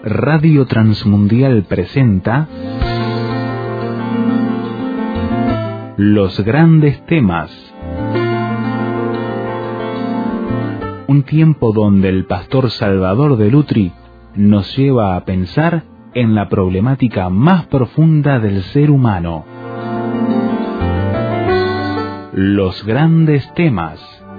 Radio Transmundial presenta Los Grandes Temas. Un tiempo donde el pastor Salvador de Lutri nos lleva a pensar en la problemática más profunda del ser humano. Los Grandes Temas.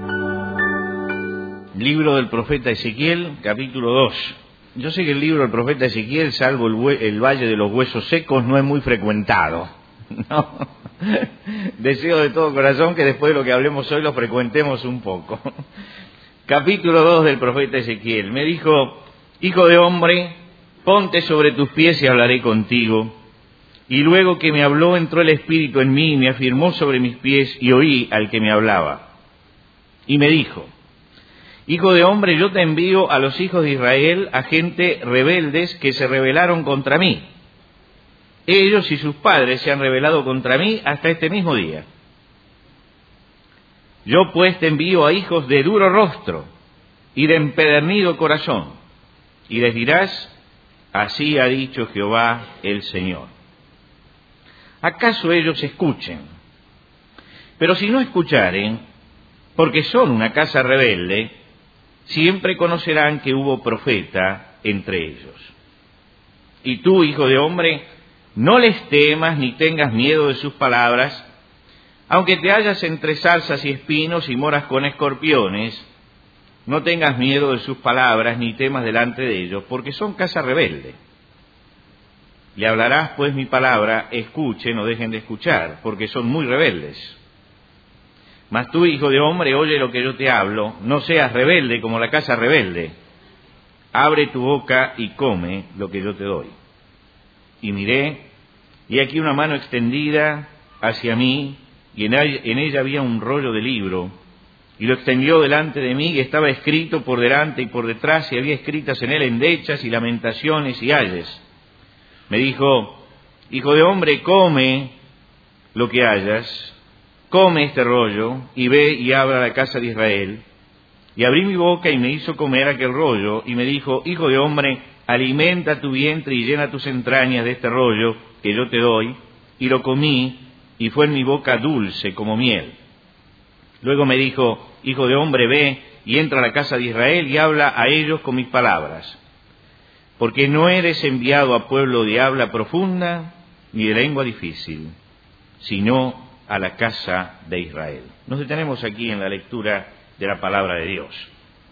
Libro del profeta Ezequiel, capítulo 2. Yo sé que el libro del profeta Ezequiel, salvo el Valle de los Huesos Secos, no es muy frecuentado, ¿no? Deseo de todo corazón que después de lo que hablemos hoy lo frecuentemos un poco. Capítulo 2 del profeta Ezequiel. Me dijo: hijo de hombre, ponte sobre tus pies y hablaré contigo. Y luego que me habló, entró el Espíritu en mí y me afirmó sobre mis pies, y oí al que me hablaba. Y me dijo: hijo de hombre, yo te envío a los hijos de Israel, a gente rebeldes que se rebelaron contra mí. Ellos y sus padres se han rebelado contra mí hasta este mismo día. Yo pues te envío a hijos de duro rostro y de empedernido corazón, y les dirás: así ha dicho Jehová el Señor. ¿Acaso ellos escuchen? Pero si no escucharen, porque son una casa rebelde, siempre conocerán que hubo profeta entre ellos. Y tú, hijo de hombre, no les temas ni tengas miedo de sus palabras, aunque te hallas entre zarzas y espinos y moras con escorpiones, no tengas miedo de sus palabras ni temas delante de ellos, porque son casa rebelde. Le hablarás pues mi palabra, escuchen o dejen de escuchar, porque son muy rebeldes. Mas tú, hijo de hombre, oye lo que yo te hablo, no seas rebelde como la casa rebelde. Abre tu boca y come lo que yo te doy. Y miré, y aquí una mano extendida hacia mí, y en ella había un rollo de libro, y lo extendió delante de mí, y estaba escrito por delante y por detrás, y había escritas en él endechas y lamentaciones y ayes. Me dijo: hijo de hombre, come lo que hayas, come este rollo, y ve y habla a la casa de Israel. Y abrí mi boca y me hizo comer aquel rollo, y me dijo: hijo de hombre, alimenta tu vientre y llena tus entrañas de este rollo que yo te doy. Y lo comí, y fue en mi boca dulce como miel. Luego me dijo: hijo de hombre, ve y entra a la casa de Israel y habla a ellos con mis palabras. Porque no eres enviado a pueblo de habla profunda ni de lengua difícil, sino a la casa de Israel. Nos detenemos aquí en la lectura de la palabra de Dios.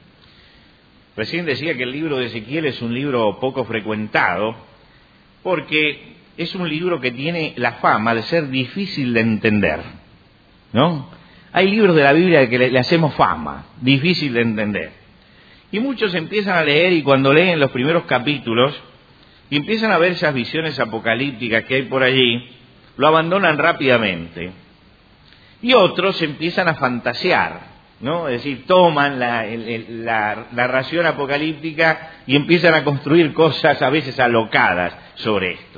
Recién decía que el libro de Ezequiel es un libro poco frecuentado, porque es un libro que tiene la fama de ser difícil de entender, ¿no? Hay libros de la Biblia que le hacemos fama, difícil de entender. Y muchos empiezan a leer, y cuando leen los primeros capítulos y empiezan a ver esas visiones apocalípticas que hay por allí, lo abandonan rápidamente. Y otros empiezan a fantasear, ¿no? Es decir, toman la narración apocalíptica y empiezan a construir cosas a veces alocadas sobre esto.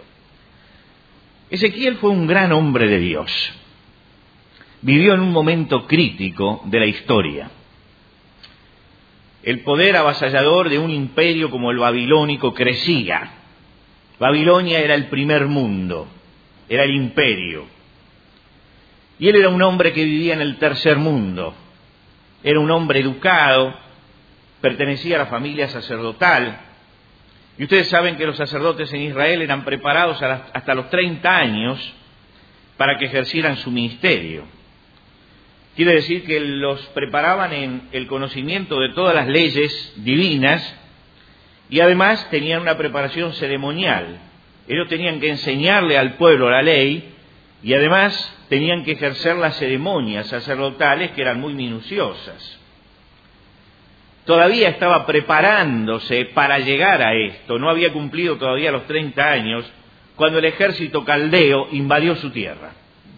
Ezequiel fue un gran hombre de Dios. Vivió en un momento crítico de la historia. El poder avasallador de un imperio como el babilónico crecía. Babilonia era el primer mundo, era el imperio. Y él era un hombre que vivía en el tercer mundo. Era un hombre educado, pertenecía a la familia sacerdotal. Y ustedes saben que los sacerdotes en Israel eran preparados hasta los 30 años para que ejercieran su ministerio. Quiere decir que los preparaban en el conocimiento de todas las leyes divinas, y además tenían una preparación ceremonial. Ellos tenían que enseñarle al pueblo la ley, y además tenían que ejercer las ceremonias sacerdotales, que eran muy minuciosas. Todavía estaba preparándose para llegar a esto, no había cumplido todavía los 30 años, cuando el ejército caldeo invadió su tierra.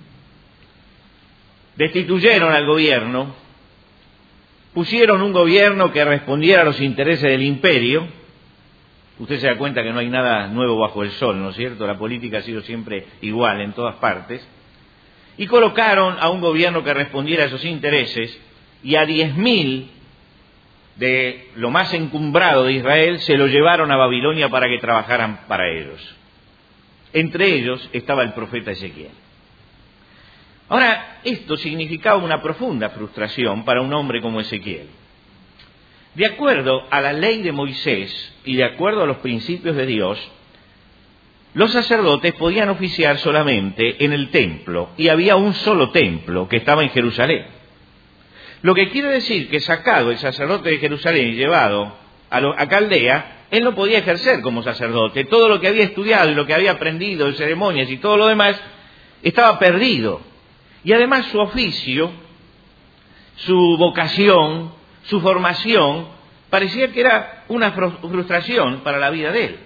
Destituyeron al gobierno, pusieron un gobierno que respondiera a los intereses del imperio. Usted se da cuenta que no hay nada nuevo bajo el sol, ¿no es cierto? La política ha sido siempre igual en todas partes. Y colocaron a un gobierno que respondiera a esos intereses, y a 10.000 de lo más encumbrado de Israel, se lo llevaron a Babilonia para que trabajaran para ellos. Entre ellos estaba el profeta Ezequiel. Ahora, esto significaba una profunda frustración para un hombre como Ezequiel. De acuerdo a la ley de Moisés y de acuerdo a los principios de Dios, los sacerdotes podían oficiar solamente en el templo, y había un solo templo que estaba en Jerusalén. Lo que quiere decir que sacado el sacerdote de Jerusalén y llevado a Caldea, él no podía ejercer como sacerdote. Todo lo que había estudiado y lo que había aprendido de ceremonias y todo lo demás estaba perdido. Y además su oficio, su vocación, su formación, parecía que era una frustración para la vida de él.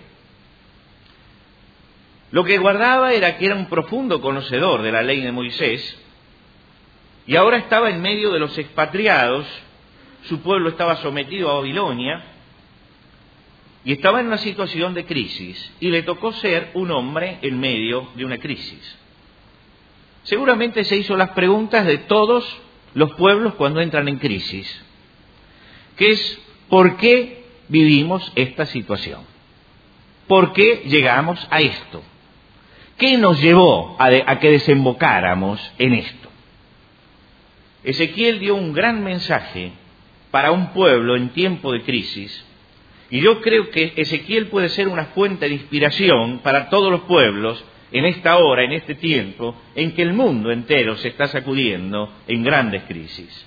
Lo que guardaba era que era un profundo conocedor de la ley de Moisés, y ahora estaba en medio de los expatriados. Su pueblo estaba sometido a Babilonia, y estaba en una situación de crisis, y le tocó ser un hombre en medio de una crisis. Seguramente se hizo las preguntas de todos los pueblos cuando entran en crisis, que es: ¿por qué vivimos esta situación? ¿Por qué llegamos a esto? ¿Qué nos llevó a que desembocáramos en esto? Ezequiel dio un gran mensaje para un pueblo en tiempo de crisis, y yo creo que Ezequiel puede ser una fuente de inspiración para todos los pueblos en esta hora, en este tiempo, en que el mundo entero se está sacudiendo en grandes crisis.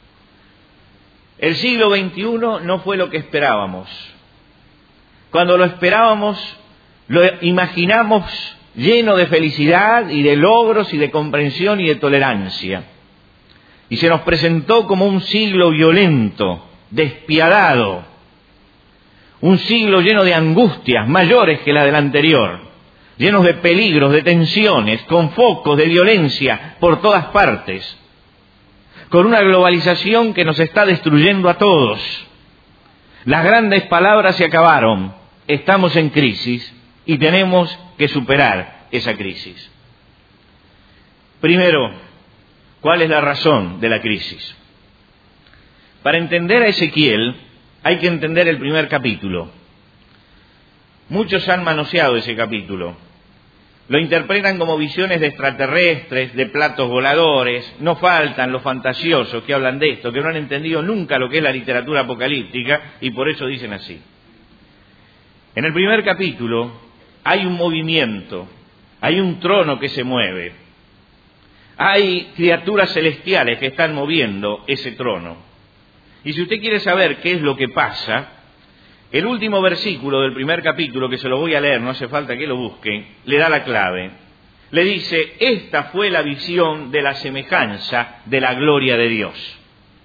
El siglo XXI no fue lo que esperábamos. Cuando lo esperábamos, lo imaginamos lleno de felicidad y de logros y de comprensión y de tolerancia. Y se nos presentó como un siglo violento, despiadado, un siglo lleno de angustias mayores que la del anterior, llenos de peligros, de tensiones, con focos de violencia por todas partes, con una globalización que nos está destruyendo a todos. Las grandes palabras se acabaron, estamos en crisis y tenemos que superar esa crisis. Primero, ¿cuál es la razón de la crisis? Para entender a Ezequiel hay que entender el primer capítulo. Muchos han manoseado ese capítulo. Lo interpretan como visiones de extraterrestres, de platos voladores. No faltan los fantasiosos que hablan de esto, que no han entendido nunca lo que es la literatura apocalíptica, y por eso dicen así. En el primer capítulo hay un movimiento, hay un trono que se mueve, hay criaturas celestiales que están moviendo ese trono. Y si usted quiere saber qué es lo que pasa, el último versículo del primer capítulo, que se lo voy a leer, no hace falta que lo busque, le da la clave. Le dice: esta fue la visión de la semejanza de la gloria de Dios.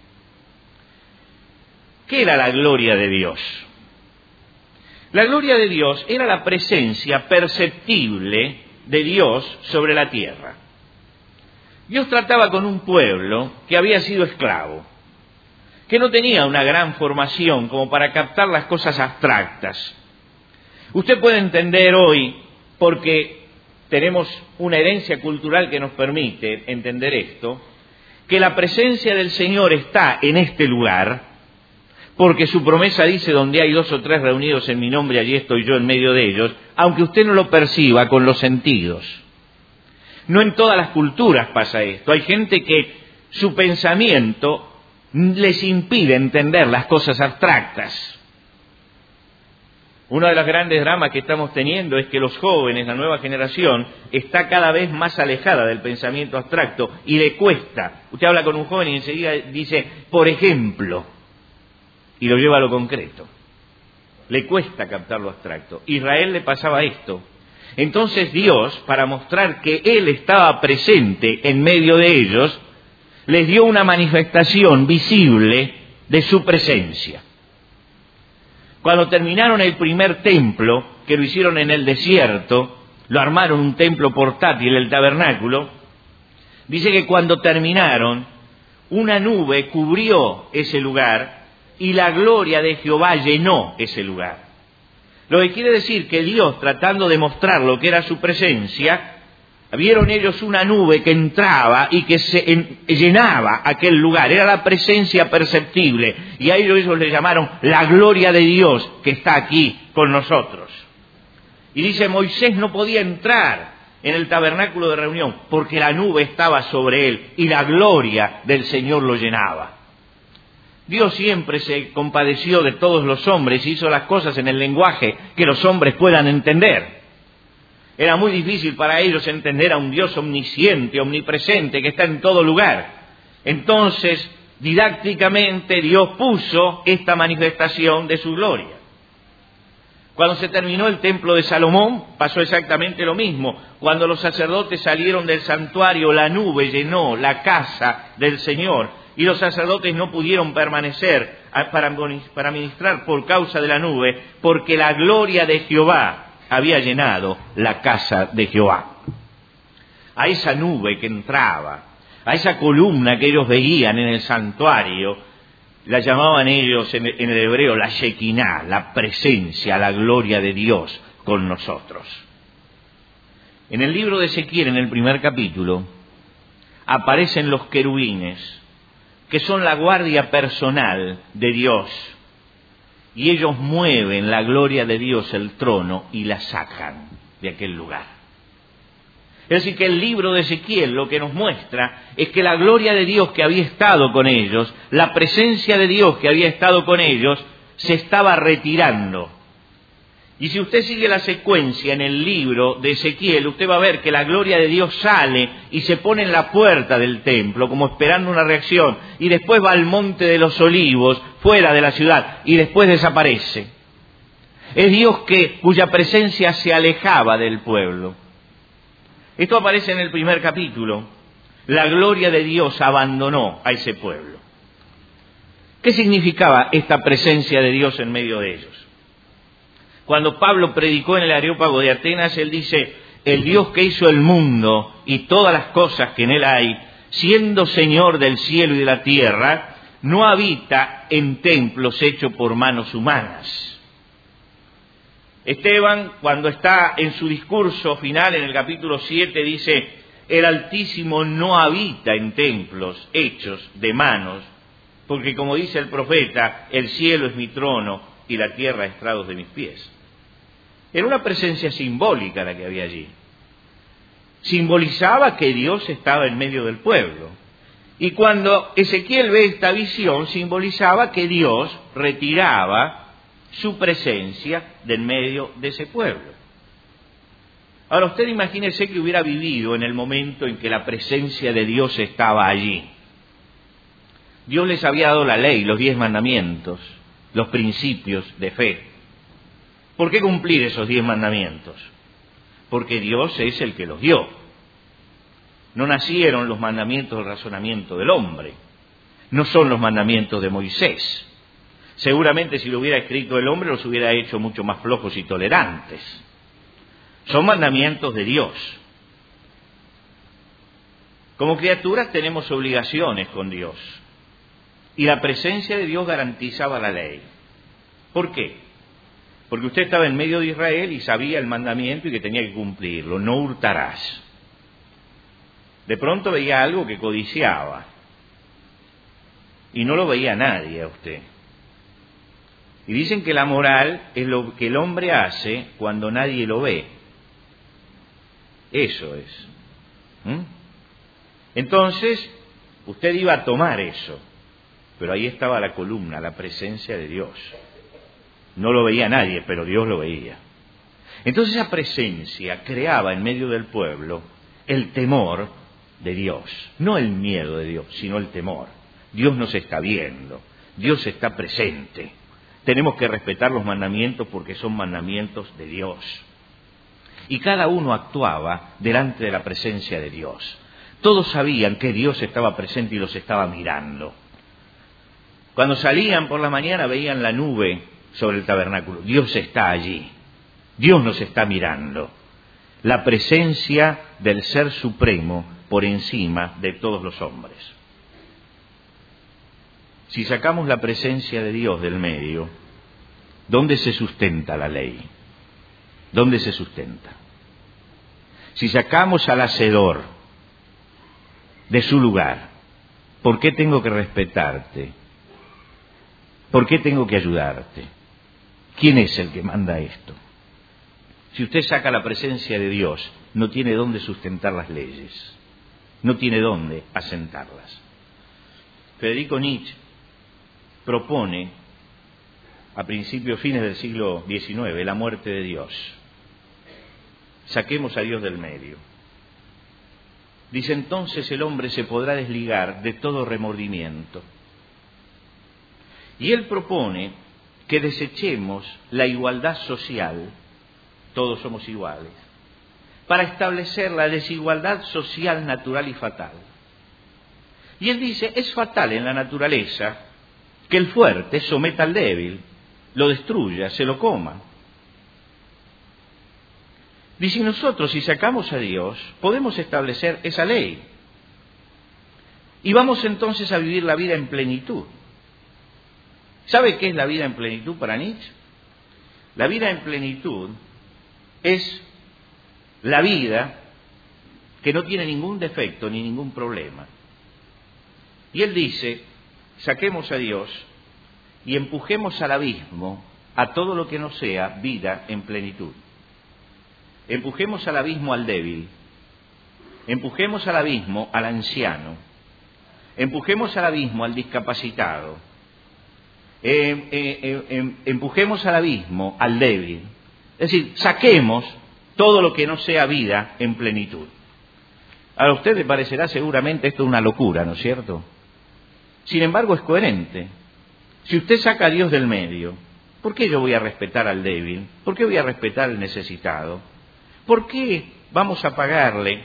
¿Qué era la gloria de Dios? La gloria de Dios era la presencia perceptible de Dios sobre la tierra. Dios trataba con un pueblo que había sido esclavo, que no tenía una gran formación como para captar las cosas abstractas. Usted puede entender hoy, porque tenemos una herencia cultural que nos permite entender esto, que la presencia del Señor está en este lugar, porque su promesa dice: donde hay 2 o 3 reunidos en mi nombre, allí estoy yo en medio de ellos, aunque usted no lo perciba con los sentidos. No en todas las culturas pasa esto. Hay gente que su pensamiento les impide entender las cosas abstractas. Uno de los grandes dramas que estamos teniendo es que los jóvenes, la nueva generación, está cada vez más alejada del pensamiento abstracto y le cuesta. Usted habla con un joven y enseguida dice: por ejemplo, y lo lleva a lo concreto. Le cuesta captar lo abstracto. Israel le pasaba esto. Entonces Dios, para mostrar que Él estaba presente en medio de ellos, les dio una manifestación visible de su presencia. Cuando terminaron el primer templo, que lo hicieron en el desierto, lo armaron un templo portátil, el tabernáculo, dice que cuando terminaron, una nube cubrió ese lugar y la gloria de Jehová llenó ese lugar. Lo que quiere decir que Dios, tratando de mostrar lo que era su presencia, Vieron ellos una nube que entraba y que se llenaba aquel lugar. Era la presencia perceptible. Y a ellos le llamaron la gloria de Dios que está aquí con nosotros. Y dice, Moisés no podía entrar en el tabernáculo de reunión porque la nube estaba sobre él y la gloria del Señor lo llenaba. Dios siempre se compadeció de todos los hombres y hizo las cosas en el lenguaje que los hombres puedan entender. Era muy difícil para ellos entender a un Dios omnisciente, omnipresente, que está en todo lugar. Entonces, didácticamente, Dios puso esta manifestación de su gloria. Cuando se terminó el templo de Salomón, pasó exactamente lo mismo. Cuando los sacerdotes salieron del santuario, la nube llenó la casa del Señor. Y los sacerdotes no pudieron permanecer para ministrar por causa de la nube, porque la gloria de Jehová había llenado la casa de Jehová. A esa nube que entraba, a esa columna que ellos veían en el santuario, la llamaban ellos en el hebreo la Shekinah, la presencia, la gloria de Dios con nosotros. En el libro de Ezequiel, en el primer capítulo, aparecen los querubines, que son la guardia personal de Dios. Y ellos mueven la gloria de Dios, el trono, y la sacan de aquel lugar. Es decir, que el libro de Ezequiel lo que nos muestra es que la gloria de Dios que había estado con ellos, la presencia de Dios que había estado con ellos, se estaba retirando. Y si usted sigue la secuencia en el libro de Ezequiel, usted va a ver que la gloria de Dios sale y se pone en la puerta del templo, como esperando una reacción, y después va al monte de los olivos, fuera de la ciudad, y después desaparece. Es Dios cuya presencia se alejaba del pueblo. Esto aparece en el primer capítulo. La gloria de Dios abandonó a ese pueblo. ¿Qué significaba esta presencia de Dios en medio de ellos? Cuando Pablo predicó en el Areópago de Atenas, él dice, el Dios que hizo el mundo y todas las cosas que en él hay, siendo Señor del cielo y de la tierra, no habita en templos hechos por manos humanas. Esteban, cuando está en su discurso final, en el capítulo 7, dice, el Altísimo no habita en templos hechos de manos, porque como dice el profeta, el cielo es mi trono y la tierra estrados de mis pies. Era una presencia simbólica la que había allí. Simbolizaba que Dios estaba en medio del pueblo. Y cuando Ezequiel ve esta visión, simbolizaba que Dios retiraba su presencia del medio de ese pueblo. Ahora usted imagínese que hubiera vivido en el momento en que la presencia de Dios estaba allí. Dios les había dado la ley, los 10 mandamientos, los principios de fe. ¿Por qué cumplir esos 10 mandamientos? Porque Dios es el que los dio. No nacieron los mandamientos del razonamiento del hombre. No son los mandamientos de Moisés. Seguramente si lo hubiera escrito el hombre los hubiera hecho mucho más flojos y tolerantes. Son mandamientos de Dios. Como criaturas tenemos obligaciones con Dios. Y la presencia de Dios garantizaba la ley. ¿Por qué? Porque usted estaba en medio de Israel y sabía el mandamiento y que tenía que cumplirlo. No hurtarás. De pronto veía algo que codiciaba. Y no lo veía nadie a usted. Y dicen que la moral es lo que el hombre hace cuando nadie lo ve. Eso es. Entonces, usted iba a tomar eso. Pero ahí estaba la columna, la presencia de Dios. No lo veía nadie, pero Dios lo veía. Entonces esa presencia creaba en medio del pueblo el temor de Dios. No el miedo de Dios, sino el temor. Dios nos está viendo, Dios está presente. Tenemos que respetar los mandamientos porque son mandamientos de Dios. Y cada uno actuaba delante de la presencia de Dios. Todos sabían que Dios estaba presente y los estaba mirando. Cuando salían por la mañana veían la nube sobre el tabernáculo. Dios está allí. Dios nos está mirando. La presencia del Ser Supremo por encima de todos los hombres. Si sacamos la presencia de Dios del medio, ¿dónde se sustenta la ley? ¿Dónde se sustenta? si sacamos al hacedor de su lugar, ¿por qué tengo que respetarte? ¿Por qué tengo que ayudarte? ¿Quién es el que manda esto? Si usted saca la presencia de Dios, no tiene dónde sustentar las leyes, no tiene dónde asentarlas. Federico Nietzsche propone, a fines del siglo XIX, la muerte de Dios. Saquemos a Dios del medio. Dice, entonces el hombre se podrá desligar de todo remordimiento. Y él propone que desechemos la igualdad social, todos somos iguales, para establecer la desigualdad social natural y fatal. Y él dice, es fatal en la naturaleza que el fuerte someta al débil, lo destruya, se lo coma. Dice, nosotros si sacamos a Dios, podemos establecer esa ley. Y vamos entonces a vivir la vida en plenitud. ¿Sabe qué es la vida en plenitud para Nietzsche? La vida en plenitud es la vida que no tiene ningún defecto ni ningún problema. Y él dice, saquemos a Dios y empujemos al abismo a todo lo que no sea vida en plenitud. Empujemos al abismo al débil, empujemos al abismo al anciano, empujemos al abismo al discapacitado, empujemos al abismo al débil. Es decir, saquemos todo lo que no sea vida en plenitud. A usted le parecerá seguramente esto una locura, ¿no es cierto? Sin embargo, es coherente. Si usted saca a Dios del medio, ¿por qué yo voy a respetar al débil? ¿Por qué voy a respetar al necesitado? ¿Por qué vamos a pagarle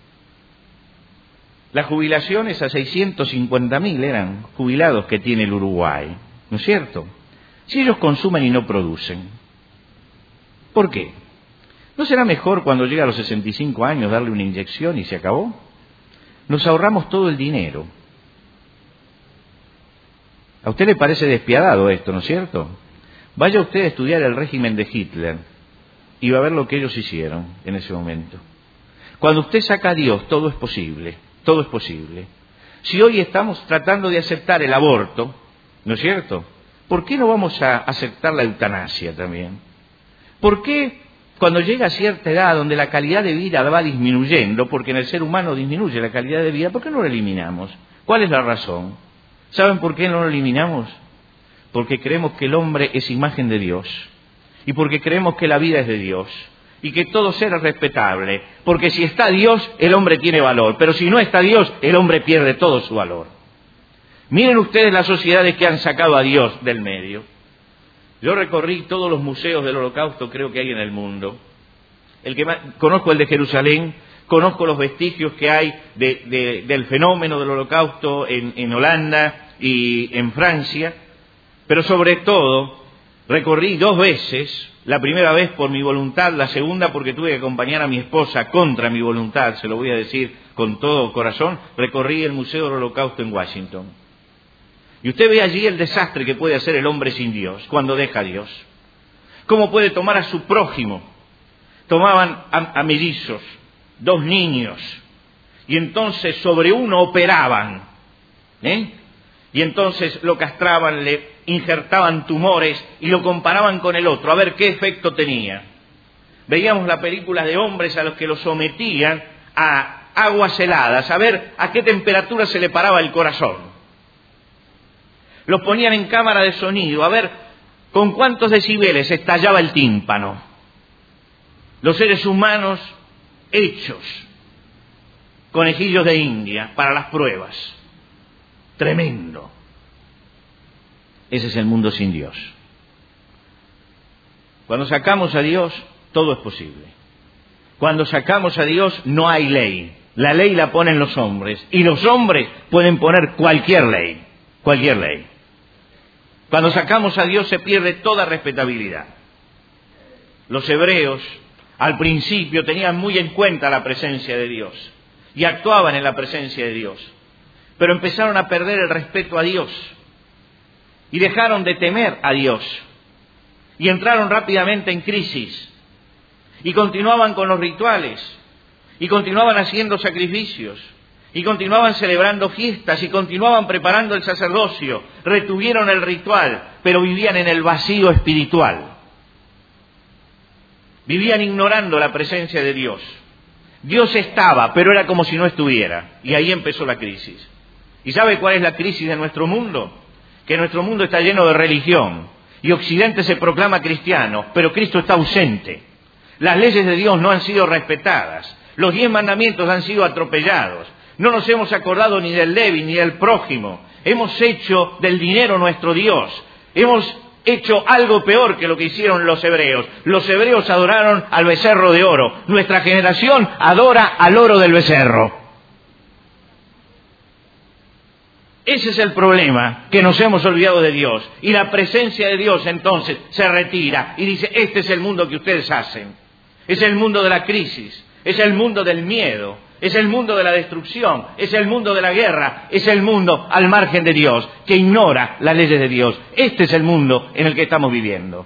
las jubilaciones a 650.000 eran jubilados que tiene el Uruguay? ¿No es cierto? Si ellos consumen y no producen. ¿Por qué? ¿No será mejor cuando llega a los 65 años darle una inyección y se acabó? Nos ahorramos todo el dinero. ¿A usted le parece despiadado esto, no es cierto? Vaya usted a estudiar el régimen de Hitler y va a ver lo que ellos hicieron en ese momento. Cuando usted saca a Dios, todo es posible, todo es posible. Si hoy estamos tratando de aceptar el aborto, ¿no es cierto? ¿Por qué no vamos a aceptar la eutanasia también? ¿Por qué cuando llega a cierta edad donde la calidad de vida va disminuyendo, porque en el ser humano disminuye la calidad de vida, ¿por qué no lo eliminamos? ¿Cuál es la razón? ¿Saben por qué no lo eliminamos? Porque creemos que el hombre es imagen de Dios. Y porque creemos que la vida es de Dios. Y que todo ser es respetable. Porque si está Dios, el hombre tiene valor. Pero si no está Dios, el hombre pierde todo su valor. Miren ustedes las sociedades que han sacado a Dios del medio. Yo recorrí todos los museos del Holocausto, creo que hay en el mundo. Conozco el de Jerusalén, conozco los vestigios que hay del fenómeno del Holocausto en Holanda y en Francia. Pero sobre todo, recorrí 2 veces, la primera vez por mi voluntad, la segunda porque tuve que acompañar a mi esposa contra mi voluntad, se lo voy a decir con todo corazón, recorrí el Museo del Holocausto en Washington. Y usted ve allí el desastre que puede hacer el hombre sin Dios, cuando deja a Dios. Cómo puede tomar a su prójimo. Tomaban a mellizos, 2 niños, y entonces sobre uno operaban, y entonces lo castraban, le injertaban tumores y lo comparaban con el otro, a ver qué efecto tenía. Veíamos la película de hombres a los que los sometían a aguas heladas, a ver a qué temperatura se le paraba el corazón. Los ponían en cámara de sonido, a ver con cuántos decibeles estallaba el tímpano. Los seres humanos hechos conejillos de India para las pruebas. Tremendo. Ese es el mundo sin Dios. Cuando sacamos a Dios, todo es posible. Cuando sacamos a Dios, no hay ley. La ley la ponen los hombres. Y los hombres pueden poner cualquier ley. Cualquier ley. Cuando sacamos a Dios se pierde toda respetabilidad. Los hebreos al principio tenían muy en cuenta la presencia de Dios y actuaban en la presencia de Dios, pero empezaron a perder el respeto a Dios y dejaron de temer a Dios y entraron rápidamente en crisis y continuaban con los rituales y continuaban haciendo sacrificios, y continuaban celebrando fiestas, y continuaban preparando el sacerdocio, retuvieron el ritual, pero vivían en el vacío espiritual. Vivían ignorando la presencia de Dios. Dios estaba, pero era como si no estuviera, y ahí empezó la crisis. ¿Y sabe cuál es la crisis de nuestro mundo? Que nuestro mundo está lleno de religión, y Occidente se proclama cristiano, pero Cristo está ausente. Las leyes de Dios no han sido respetadas, los 10 mandamientos han sido atropellados, no nos hemos acordado ni del débil ni del prójimo, hemos hecho del dinero nuestro Dios, hemos hecho algo peor que lo que hicieron los hebreos. Los hebreos adoraron al becerro de oro, nuestra generación adora al oro del becerro. Ese es el problema, que nos hemos olvidado de Dios, y la presencia de Dios entonces se retira y dice: este es el mundo que ustedes hacen, es el mundo de la crisis, es el mundo del miedo, es el mundo de la destrucción, es el mundo de la guerra, es el mundo al margen de Dios, que ignora las leyes de Dios. Este es el mundo en el que estamos viviendo.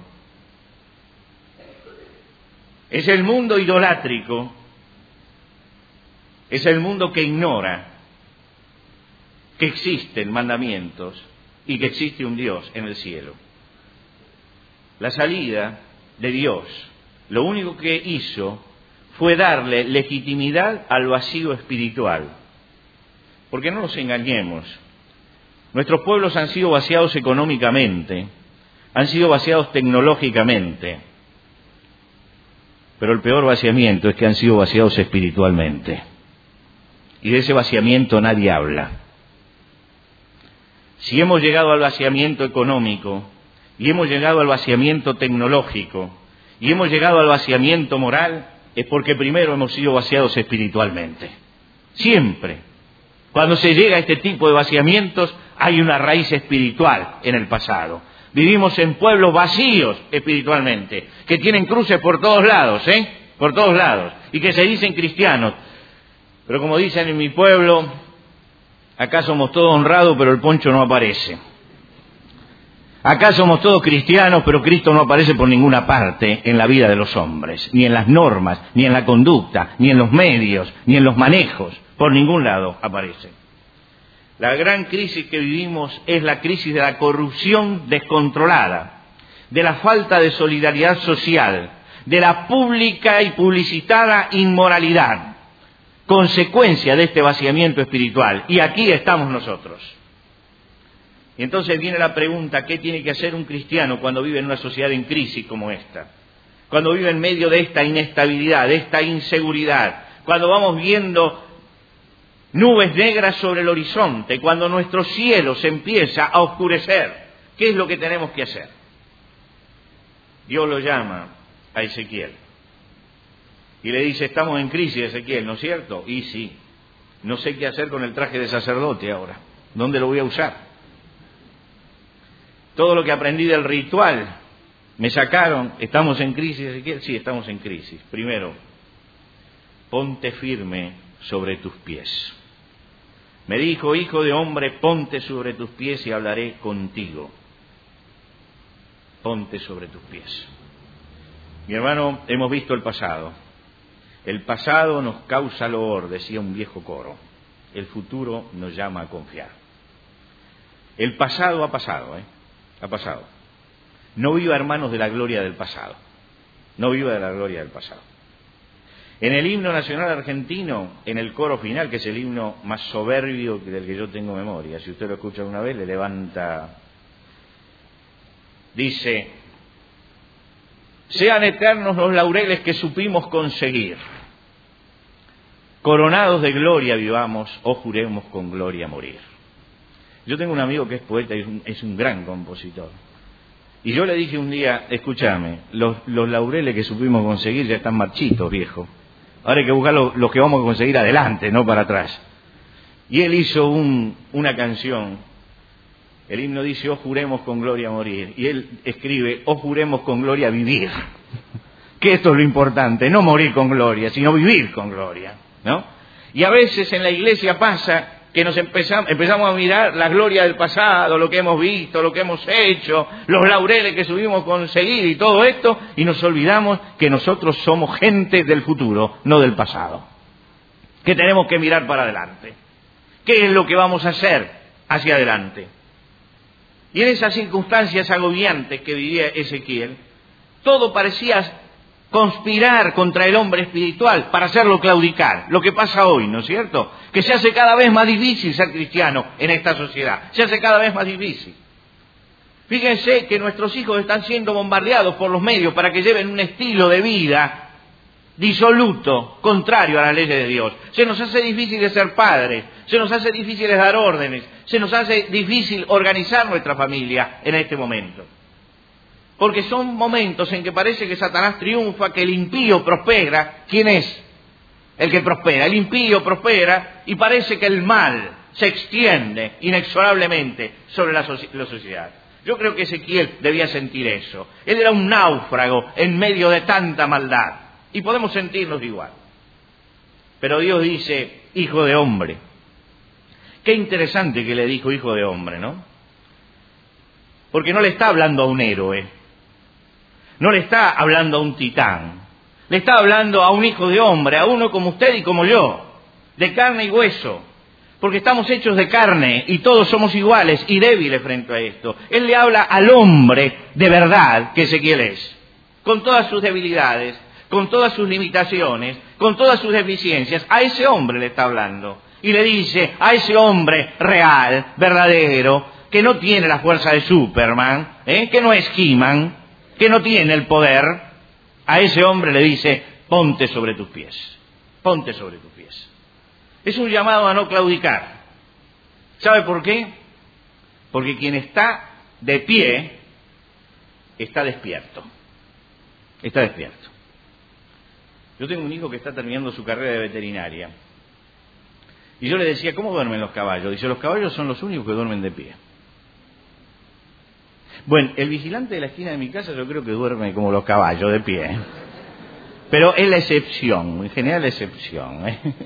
Es el mundo idolátrico, es el mundo que ignora que existen mandamientos y que existe un Dios en el cielo. La salida de Dios, lo único que hizo fue darle legitimidad al vacío espiritual. Porque no nos engañemos, nuestros pueblos han sido vaciados económicamente, han sido vaciados tecnológicamente, pero el peor vaciamiento es que han sido vaciados espiritualmente. Y de ese vaciamiento nadie habla. Si hemos llegado al vaciamiento económico, y hemos llegado al vaciamiento tecnológico, y hemos llegado al vaciamiento moral, es porque primero hemos sido vaciados espiritualmente. Siempre. Cuando se llega a este tipo de vaciamientos, hay una raíz espiritual en el pasado. Vivimos en pueblos vacíos espiritualmente, que tienen cruces por todos lados, por todos lados, y que se dicen cristianos. Pero como dicen en mi pueblo, acá somos todos honrados, pero el poncho no aparece. Acá somos todos cristianos, pero Cristo no aparece por ninguna parte en la vida de los hombres, ni en las normas, ni en la conducta, ni en los medios, ni en los manejos. Por ningún lado aparece. La gran crisis que vivimos es la crisis de la corrupción descontrolada, de la falta de solidaridad social, de la pública y publicitada inmoralidad, consecuencia de este vaciamiento espiritual. Y aquí estamos nosotros. Y entonces viene la pregunta: ¿qué tiene que hacer un cristiano cuando vive en una sociedad en crisis como esta? Cuando vive en medio de esta inestabilidad, de esta inseguridad, cuando vamos viendo nubes negras sobre el horizonte, cuando nuestro cielo se empieza a oscurecer. ¿Qué es lo que tenemos que hacer? Dios lo llama a Ezequiel y le dice: estamos en crisis, Ezequiel, ¿no es cierto? Y sí, no sé qué hacer con el traje de sacerdote ahora. ¿Dónde lo voy a usar? Todo lo que aprendí del ritual me sacaron. ¿Estamos en crisis, Ezequiel? Sí, estamos en crisis. Primero, ponte firme sobre tus pies. Me dijo: hijo de hombre, ponte sobre tus pies y hablaré contigo. Ponte sobre tus pies. Mi hermano, hemos visto el pasado. El pasado nos causa loor, decía un viejo coro. El futuro nos llama a confiar. El pasado ha pasado, ha pasado. No viva, hermanos, de la gloria del pasado. No viva de la gloria del pasado. En el himno nacional argentino, en el coro final, que es el himno más soberbio del que yo tengo memoria, si usted lo escucha una vez, le levanta. Dice: sean eternos los laureles que supimos conseguir. Coronados de gloria vivamos, o juremos con gloria morir. Yo tengo un amigo que es poeta y es un gran compositor. Y yo le dije un día: escúchame, los laureles que supimos conseguir ya están marchitos, viejo. Ahora hay que buscar los que vamos a conseguir adelante, no para atrás. Y él hizo una canción. El himno dice: oh juremos con gloria morir. Y él escribe: oh juremos con gloria vivir. Que esto es lo importante, no morir con gloria, sino vivir con gloria, ¿no? Y a veces en la iglesia pasa que nos empezamos a mirar la gloria del pasado, lo que hemos visto, lo que hemos hecho, los laureles que subimos conseguir y todo esto, y nos olvidamos que nosotros somos gente del futuro, no del pasado. que tenemos que mirar para adelante. ¿Qué es lo que vamos a hacer hacia adelante? Y en esas circunstancias agobiantes que vivía Ezequiel, todo parecía conspirar contra el hombre espiritual para hacerlo claudicar. Lo que pasa hoy, ¿no es cierto? Que se hace cada vez más difícil ser cristiano en esta sociedad. Se hace cada vez más difícil. Fíjense que nuestros hijos están siendo bombardeados por los medios para que lleven un estilo de vida disoluto, contrario a las leyes de Dios. Se nos hace difícil de ser padres, se nos hace difícil de dar órdenes, se nos hace difícil organizar nuestra familia en este momento. Porque son momentos en que parece que Satanás triunfa, que el impío prospera. ¿Quién es el que prospera? El impío prospera y parece que el mal se extiende inexorablemente sobre la sociedad. Yo creo que Ezequiel debía sentir eso. Él era un náufrago en medio de tanta maldad. Y podemos sentirnos igual. Pero Dios dice, hijo de hombre. Qué interesante que le dijo hijo de hombre, ¿no? Porque no le está hablando a un héroe. No le está hablando a un titán. Le está hablando a un hijo de hombre, a uno como usted y como yo. De carne y hueso. Porque estamos hechos de carne y todos somos iguales y débiles frente a esto. Él le habla al hombre de verdad que Ezequiel es. Con todas sus debilidades, con todas sus limitaciones, con todas sus deficiencias. A ese hombre le está hablando. Y le dice a ese hombre real, verdadero, que no tiene la fuerza de Superman, que no es He-Man, que no tiene el poder. A ese hombre le dice, ponte sobre tus pies. Ponte sobre tus pies. Es un llamado a no claudicar. ¿Sabe por qué? Porque quien está de pie está despierto. Está despierto. Yo tengo un hijo que está terminando su carrera de veterinaria. Y yo le decía, ¿cómo duermen los caballos? Dice, los caballos son los únicos que duermen de pie. Bueno, el vigilante de la esquina de mi casa yo creo que duerme como los caballos, de pie. Pero es la excepción, en general la excepción.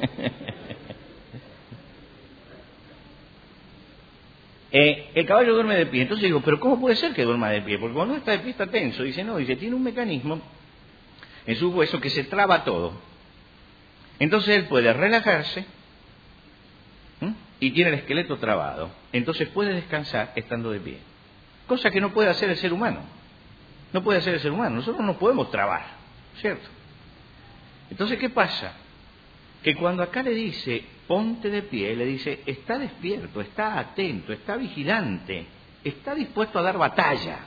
El caballo duerme de pie. Entonces digo, ¿pero cómo puede ser que duerma de pie? Porque cuando está de pie está tenso. Dice, no, dice, tiene un mecanismo en sus huesos que se traba todo. Entonces él puede relajarse y tiene el esqueleto trabado. Entonces puede descansar estando de pie. Cosa que no puede hacer el ser humano. No puede hacer el ser humano. Nosotros no podemos trabar, ¿cierto? Entonces, ¿qué pasa? Que cuando acá le dice, ponte de pie, le dice, está despierto, está atento, está vigilante, está dispuesto a dar batalla.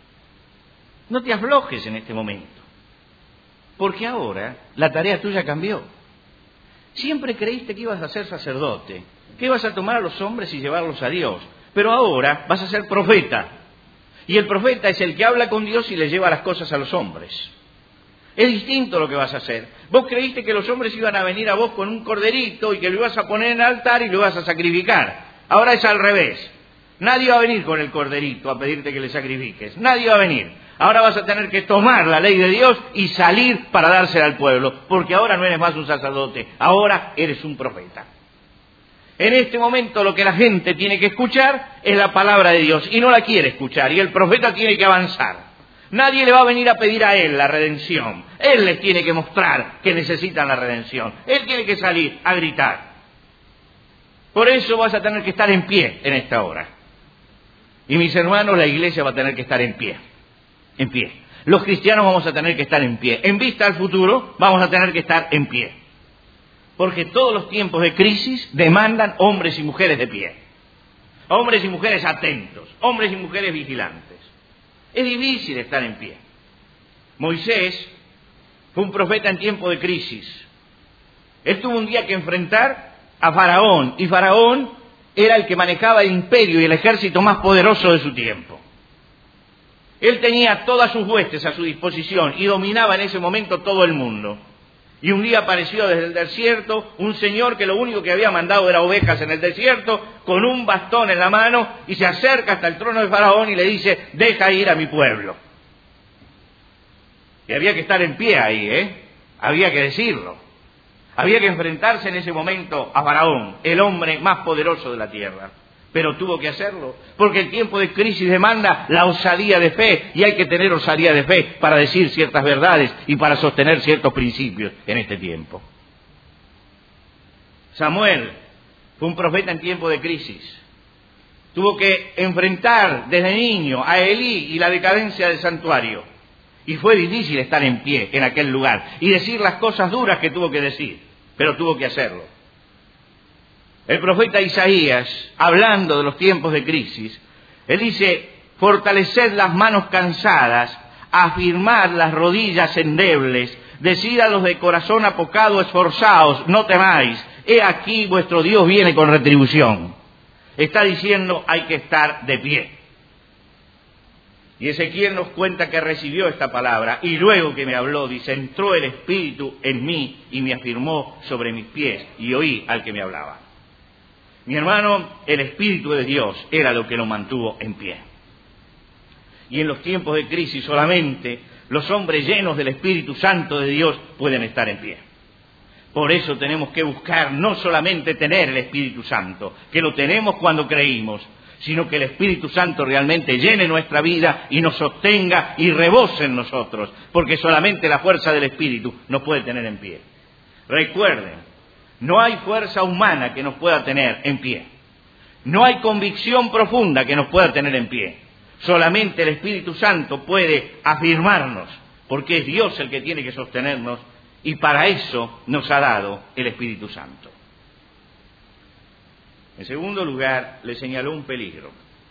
No te aflojes en este momento. Porque ahora la tarea tuya cambió. Siempre creíste que ibas a ser sacerdote, que ibas a tomar a los hombres y llevarlos a Dios. Pero ahora vas a ser profeta. Y el profeta es el que habla con Dios y le lleva las cosas a los hombres. Es distinto lo que vas a hacer. Vos creíste que los hombres iban a venir a vos con un corderito y que lo ibas a poner en el altar y lo ibas a sacrificar. Ahora es al revés. Nadie va a venir con el corderito a pedirte que le sacrifiques. Nadie va a venir. Ahora vas a tener que tomar la ley de Dios y salir para dársela al pueblo. Porque ahora no eres más un sacerdote. Ahora eres un profeta. En este momento lo que la gente tiene que escuchar es la palabra de Dios y no la quiere escuchar. Y el profeta tiene que avanzar. Nadie le va a venir a pedir a él la redención. Él les tiene que mostrar que necesitan la redención. Él tiene que salir a gritar. Por eso vas a tener que estar en pie en esta hora. Y mis hermanos, la iglesia va a tener que estar en pie. En pie. Los cristianos vamos a tener que estar en pie. En vista al futuro, vamos a tener que estar en pie. Porque todos los tiempos de crisis demandan hombres y mujeres de pie. Hombres y mujeres atentos. Hombres y mujeres vigilantes. Es difícil estar en pie. Moisés fue un profeta en tiempo de crisis. Él tuvo un día que enfrentar a Faraón. Y Faraón era el que manejaba el imperio y el ejército más poderoso de su tiempo. Él tenía todas sus huestes a su disposición y dominaba en ese momento todo el mundo. Y un día apareció desde el desierto un señor que lo único que había mandado era ovejas en el desierto, con un bastón en la mano, y se acerca hasta el trono de Faraón y le dice, deja ir a mi pueblo. Y había que estar en pie ahí, había que decirlo. Había que enfrentarse en ese momento a Faraón, el hombre más poderoso de la tierra. Pero tuvo que hacerlo, porque el tiempo de crisis demanda la osadía de fe, y hay que tener osadía de fe para decir ciertas verdades y para sostener ciertos principios en este tiempo. Samuel fue un profeta en tiempo de crisis. Tuvo que enfrentar desde niño a Elí y la decadencia del santuario. Y fue difícil estar en pie en aquel lugar y decir las cosas duras que tuvo que decir, pero tuvo que hacerlo. El profeta Isaías, hablando de los tiempos de crisis, él dice: fortaleced las manos cansadas, afirmad las rodillas endebles, decid a los de corazón apocado, esforzaos, no temáis, he aquí vuestro Dios viene con retribución. Está diciendo, hay que estar de pie. Y Ezequiel nos cuenta que recibió esta palabra y luego que me habló, dice, entró el Espíritu en mí y me afirmó sobre mis pies y oí al que me hablaba. Mi hermano, el Espíritu de Dios era lo que lo mantuvo en pie. Y en los tiempos de crisis solamente los hombres llenos del Espíritu Santo de Dios pueden estar en pie. Por eso tenemos que buscar no solamente tener el Espíritu Santo, que lo tenemos cuando creímos, sino que el Espíritu Santo realmente llene nuestra vida y nos sostenga y rebose en nosotros, porque solamente la fuerza del Espíritu nos puede tener en pie. Recuerden, no hay fuerza humana que nos pueda tener en pie. No hay convicción profunda que nos pueda tener en pie. Solamente el Espíritu Santo puede afirmarnos, porque es Dios el que tiene que sostenernos, y para eso nos ha dado el Espíritu Santo. En segundo lugar, le señaló un peligro.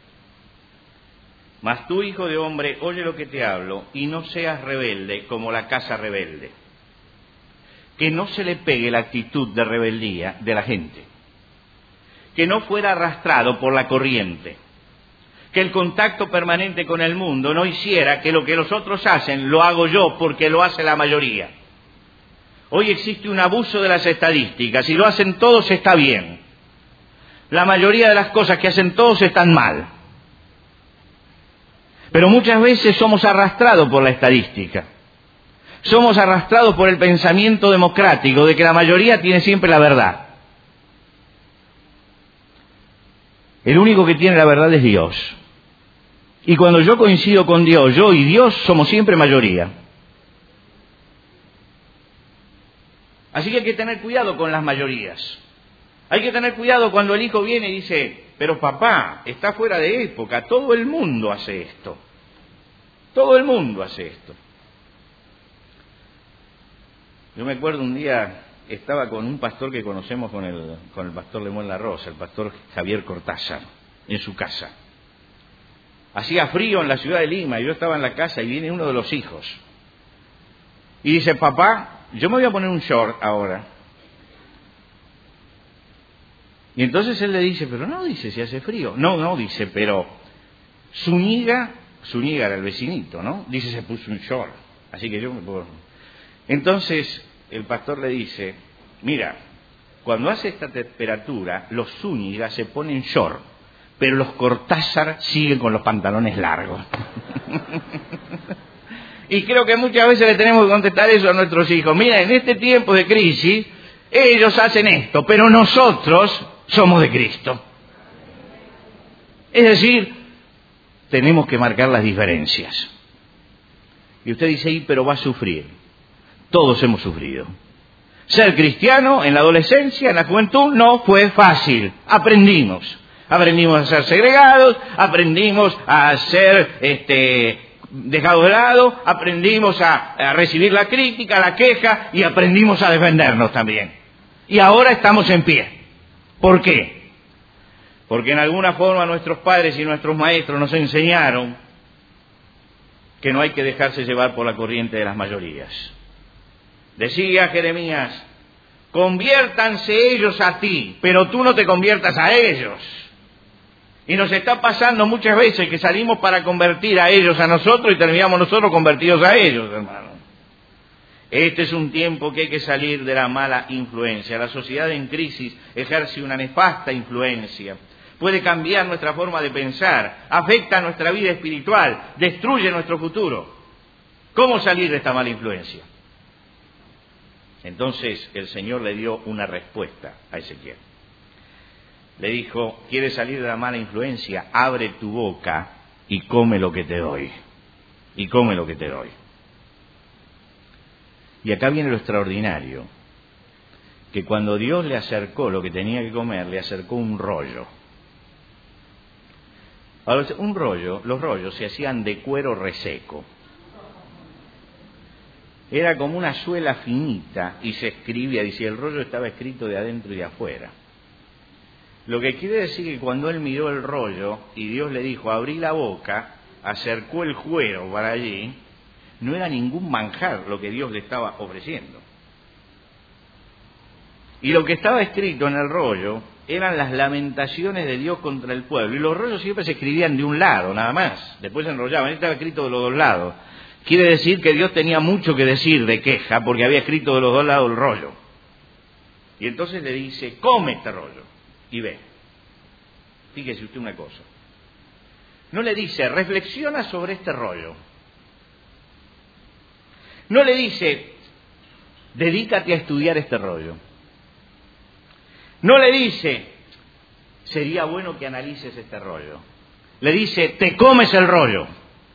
Mas tú, hijo de hombre, oye lo que te hablo, y no seas rebelde como la casa rebelde. Que no se le pegue la actitud de rebeldía de la gente. Que no fuera arrastrado por la corriente. Que el contacto permanente con el mundo no hiciera que lo que los otros hacen lo hago yo porque lo hace la mayoría. Hoy existe un abuso de las estadísticas. Si lo hacen todos está bien. La mayoría de las cosas que hacen todos están mal. Pero muchas veces somos arrastrados por la estadística. Somos arrastrados por el pensamiento democrático de que la mayoría tiene siempre la verdad. El único que tiene la verdad es Dios. Y cuando yo coincido con Dios, yo y Dios somos siempre mayoría. Así que hay que tener cuidado con las mayorías. Hay que tener cuidado cuando el hijo viene y dice, pero papá, está fuera de época, todo el mundo hace esto. Todo el mundo hace esto. Yo me acuerdo un día, estaba con un pastor que conocemos con el pastor Lemuel La Rosa, el pastor Javier Cortázar, en su casa. Hacía frío en la ciudad de Lima, y yo estaba en la casa y viene uno de los hijos. Y dice, papá, yo me voy a poner un short ahora. Y entonces él le dice, pero no, dice, si hace frío. No, dice, pero Zúñiga era el vecinito, ¿no? Dice, se puso un short, así que yo me puedo... Entonces el pastor le dice, mira, cuando hace esta temperatura, los Zúñiga se ponen short, pero los Cortázar siguen con los pantalones largos. Y creo que muchas veces le tenemos que contestar eso a nuestros hijos. Mira, en este tiempo de crisis, ellos hacen esto, pero nosotros somos de Cristo. Es decir, tenemos que marcar las diferencias. Y usted dice, pero va a sufrir. Todos hemos sufrido. Ser cristiano en la adolescencia, en la juventud, no fue fácil. Aprendimos a ser segregados, aprendimos a ser dejados de lado, aprendimos a recibir la crítica, la queja, y aprendimos a defendernos también. Y ahora estamos en pie. ¿Por qué? Porque en alguna forma nuestros padres y nuestros maestros nos enseñaron que no hay que dejarse llevar por la corriente de las mayorías. Decía Jeremías, conviértanse ellos a ti, pero tú no te conviertas a ellos. Y nos está pasando muchas veces que salimos para convertir a ellos a nosotros y terminamos nosotros convertidos a ellos, hermano. Este es un tiempo que hay que salir de la mala influencia. La sociedad en crisis ejerce una nefasta influencia. Puede cambiar nuestra forma de pensar, afecta nuestra vida espiritual, destruye nuestro futuro. ¿Cómo salir de esta mala influencia? Entonces el Señor le dio una respuesta a Ezequiel. Le dijo, ¿quieres salir de la mala influencia? Abre tu boca y come lo que te doy. Y come lo que te doy. Y acá viene lo extraordinario. que cuando Dios le acercó lo que tenía que comer, le acercó un rollo. Ahora, los rollos se hacían de cuero reseco. Era como una suela finita y se escribía, dice, el rollo estaba escrito de adentro y de afuera. Lo que quiere decir que cuando él miró el rollo y Dios le dijo, abrí la boca, acercó el cuero para allí, no era ningún manjar lo que Dios le estaba ofreciendo. Y lo que estaba escrito en el rollo eran las lamentaciones de Dios contra el pueblo. Y los rollos siempre se escribían de un lado, nada más. Después se enrollaban. Él estaba escrito de los dos lados. Quiere decir que Dios tenía mucho que decir de queja porque había escrito de los dos lados el rollo. Y entonces le dice, come este rollo y ve. Fíjese usted una cosa. No le dice, reflexiona sobre este rollo. No le dice, dedícate a estudiar este rollo. No le dice, sería bueno que analices este rollo. Le dice, te comes el rollo.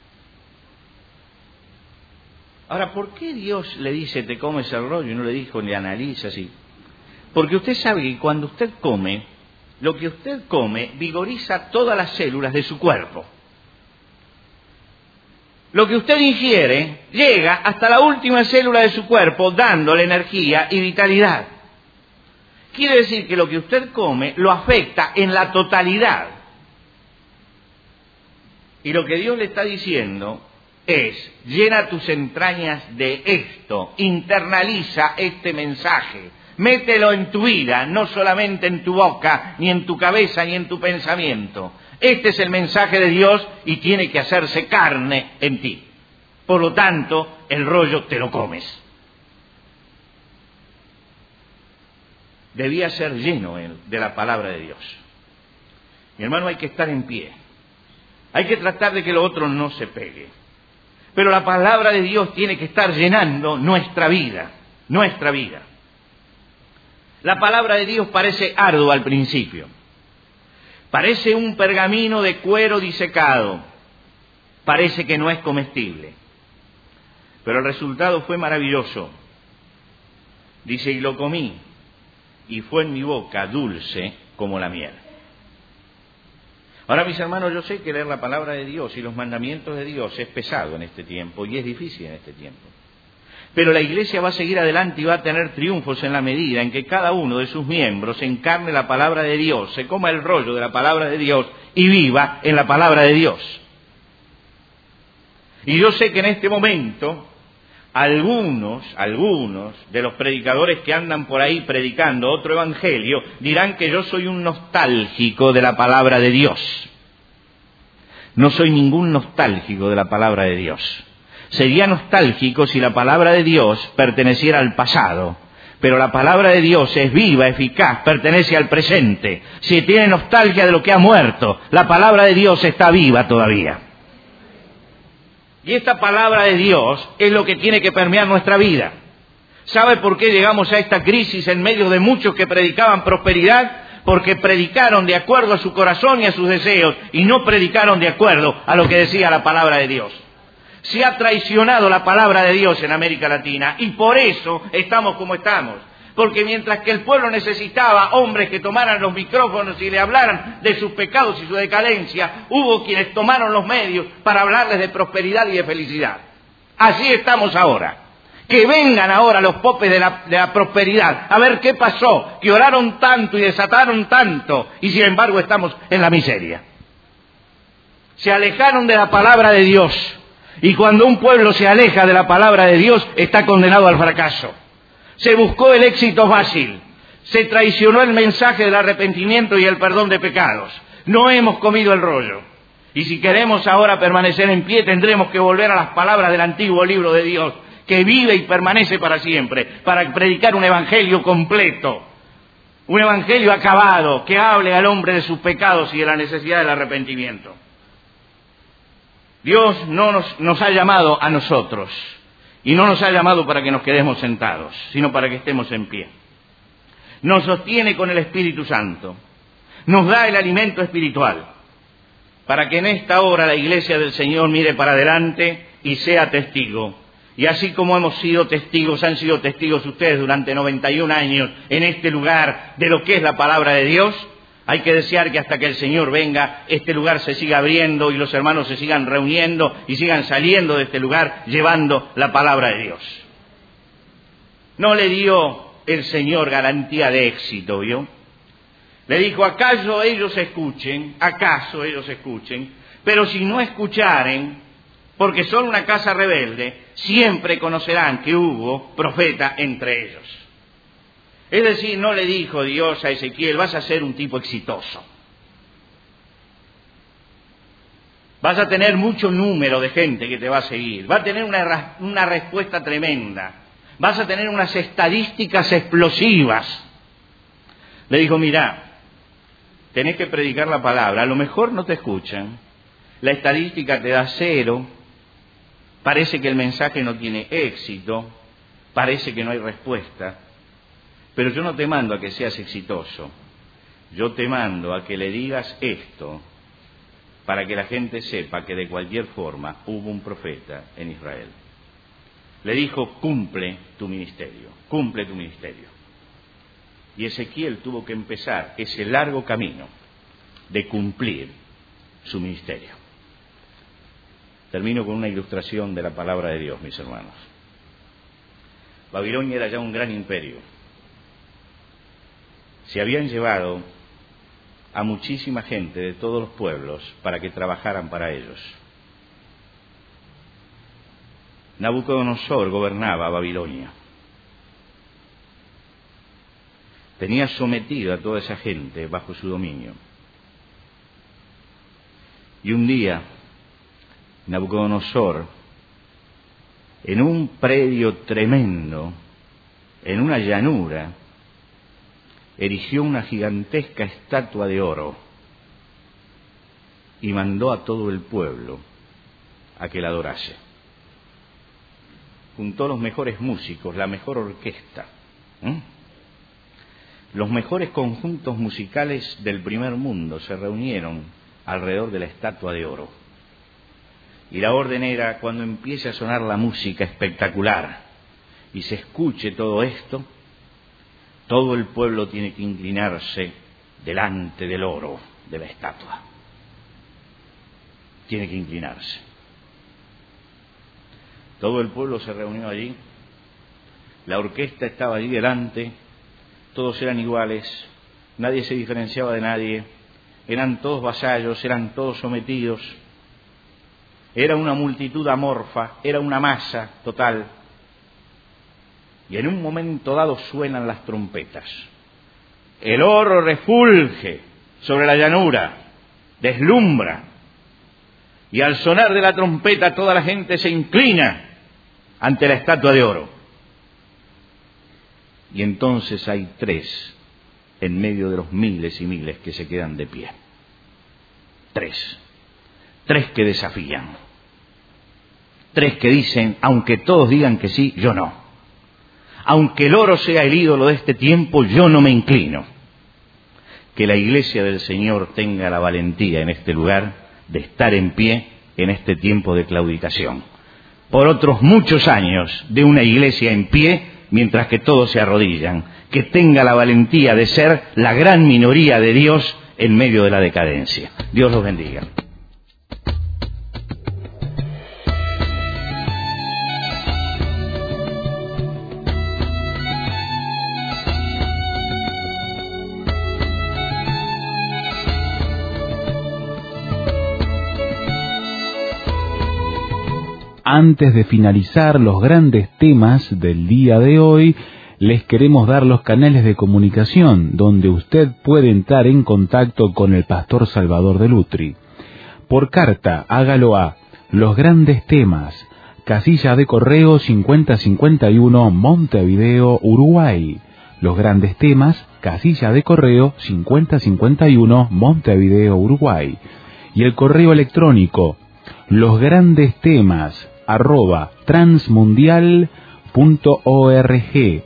Ahora, ¿por qué Dios le dice, te comes el rollo y no le dijo, le analizas? Porque usted sabe que cuando usted come, lo que usted come vigoriza todas las células de su cuerpo. Lo que usted ingiere llega hasta la última célula de su cuerpo, dándole energía y vitalidad. Quiere decir que lo que usted come lo afecta en la totalidad. Y lo que Dios le está diciendo es, llena tus entrañas de esto, internaliza este mensaje, mételo en tu vida, no solamente en tu boca, ni en tu cabeza, ni en tu pensamiento. Este es el mensaje de Dios y tiene que hacerse carne en ti. Por lo tanto, el rollo te lo comes. Debía ser lleno él de la palabra de Dios. Mi hermano, hay que estar en pie. Hay que tratar de que lo otro no se pegue. Pero la palabra de Dios tiene que estar llenando nuestra vida. Nuestra vida. La palabra de Dios parece ardua al principio. Parece un pergamino de cuero disecado. Parece que no es comestible. Pero el resultado fue maravilloso. Dice, y lo comí, y fue en mi boca dulce como la miel. Ahora, mis hermanos, yo sé que leer la palabra de Dios y los mandamientos de Dios es pesado en este tiempo y es difícil en este tiempo. Pero la Iglesia va a seguir adelante y va a tener triunfos en la medida en que cada uno de sus miembros encarne la palabra de Dios, se coma el rollo de la palabra de Dios y viva en la palabra de Dios. Y yo sé que en este momento algunos de los predicadores que andan por ahí predicando otro evangelio dirán que yo soy un nostálgico de la palabra de Dios. No soy ningún nostálgico de la palabra de Dios. Sería nostálgico si la palabra de Dios perteneciera al pasado. Pero la palabra de Dios es viva, eficaz, pertenece al presente. Si tiene nostalgia de lo que ha muerto, la palabra de Dios está viva todavía. Y esta palabra de Dios es lo que tiene que permear nuestra vida. ¿Sabe por qué llegamos a esta crisis en medio de muchos que predicaban prosperidad? Porque predicaron de acuerdo a su corazón y a sus deseos y no predicaron de acuerdo a lo que decía la palabra de Dios. Se ha traicionado la palabra de Dios en América Latina y por eso estamos como estamos. Porque mientras que el pueblo necesitaba hombres que tomaran los micrófonos y le hablaran de sus pecados y su decadencia, hubo quienes tomaron los medios para hablarles de prosperidad y de felicidad. Así estamos ahora. Que vengan ahora los popes de la prosperidad a ver qué pasó, que oraron tanto y desataron tanto y sin embargo estamos en la miseria. Se alejaron de la palabra de Dios y cuando un pueblo se aleja de la palabra de Dios está condenado al fracaso. Se buscó el éxito fácil, se traicionó el mensaje del arrepentimiento y el perdón de pecados. No hemos comido el rollo. Y si queremos ahora permanecer en pie, tendremos que volver a las palabras del antiguo libro de Dios, que vive y permanece para siempre, para predicar un evangelio completo, un evangelio acabado, que hable al hombre de sus pecados y de la necesidad del arrepentimiento. Dios no nos ha llamado a nosotros. Y no nos ha llamado para que nos quedemos sentados, sino para que estemos en pie. Nos sostiene con el Espíritu Santo. Nos da el alimento espiritual. Para que en esta hora la Iglesia del Señor mire para adelante y sea testigo. Y así como hemos sido testigos, han sido testigos ustedes durante 91 años en este lugar de lo que es la palabra de Dios, hay que desear que hasta que el Señor venga, este lugar se siga abriendo y los hermanos se sigan reuniendo y sigan saliendo de este lugar llevando la palabra de Dios. No le dio el Señor garantía de éxito, ¿vio? Le dijo, acaso ellos escuchen, pero si no escucharen, porque son una casa rebelde, siempre conocerán que hubo profeta entre ellos. Es decir, no le dijo Dios a Ezequiel, vas a ser un tipo exitoso. Vas a tener mucho número de gente que te va a seguir. Va a tener una respuesta tremenda. Vas a tener unas estadísticas explosivas. Le dijo, mira, tenés que predicar la palabra. A lo mejor no te escuchan. La estadística te da 0. Parece que el mensaje no tiene éxito. Parece que no hay respuesta. Pero yo no te mando a que seas exitoso, yo te mando a que le digas esto para que la gente sepa que de cualquier forma hubo un profeta en Israel. Le dijo, cumple tu ministerio. Y Ezequiel tuvo que empezar ese largo camino de cumplir su ministerio. Termino con una ilustración de la palabra de Dios, mis hermanos. Babilonia era ya un gran imperio. Se habían llevado a muchísima gente de todos los pueblos para que trabajaran para ellos. Nabucodonosor gobernaba Babilonia. Tenía sometido a toda esa gente bajo su dominio. Y un día, Nabucodonosor, en un predio tremendo, en una llanura, erigió una gigantesca estatua de oro y mandó a todo el pueblo a que la adorase. Juntó los mejores músicos, la mejor orquesta, los mejores conjuntos musicales del primer mundo se reunieron alrededor de la estatua de oro. Y la orden era, cuando empiece a sonar la música espectacular y se escuche todo esto, todo el pueblo tiene que inclinarse delante del oro de la estatua. Tiene que inclinarse. Todo el pueblo se reunió allí. La orquesta estaba allí delante. Todos eran iguales. Nadie se diferenciaba de nadie. Eran todos vasallos, eran todos sometidos. Era una multitud amorfa, era una masa total. Y en un momento dado suenan las trompetas. El oro refulge sobre la llanura, deslumbra. Y al sonar de la trompeta toda la gente se inclina ante la estatua de oro. Y entonces hay 3 en medio de los miles y miles que se quedan de pie. 3 que desafían. 3 que dicen, aunque todos digan que sí, yo no. Aunque el oro sea el ídolo de este tiempo, yo no me inclino. Que la iglesia del Señor tenga la valentía en este lugar de estar en pie en este tiempo de claudicación. Por otros muchos años de una iglesia en pie, mientras que todos se arrodillan. Que tenga la valentía de ser la gran minoría de Dios en medio de la decadencia. Dios los bendiga. Antes de finalizar los grandes temas del día de hoy, les queremos dar los canales de comunicación donde usted puede entrar en contacto con el pastor Salvador de Lutry. Por carta, hágalo a Los Grandes Temas, casilla de correo 5051, Montevideo, Uruguay. Los Grandes Temas, casilla de correo 5051, Montevideo, Uruguay. Y el correo electrónico, losgrandestemas@transmundial.org.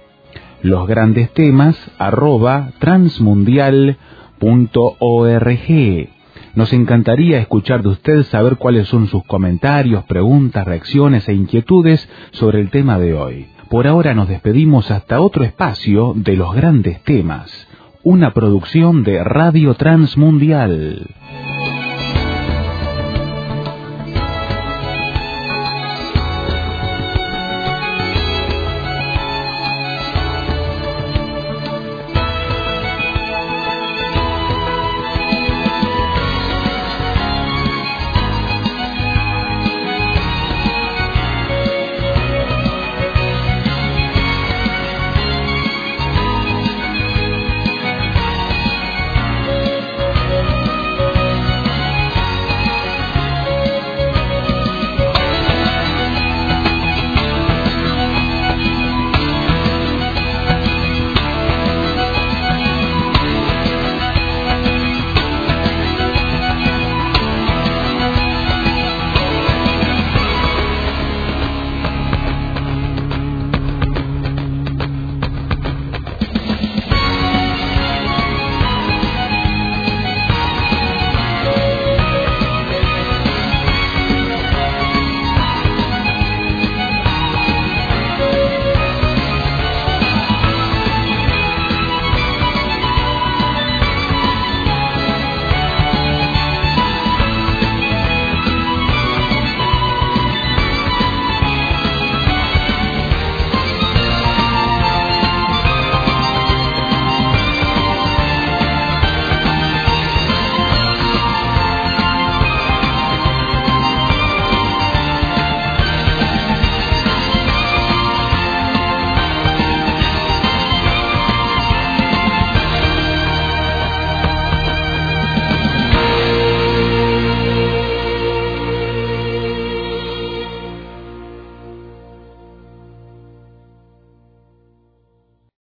losgrandestemas@transmundial.org. Nos encantaría escuchar de usted, saber cuáles son sus comentarios, preguntas, reacciones e inquietudes sobre el tema de hoy. Por ahora nos despedimos hasta otro espacio de los grandes temas, una producción de Radio Transmundial.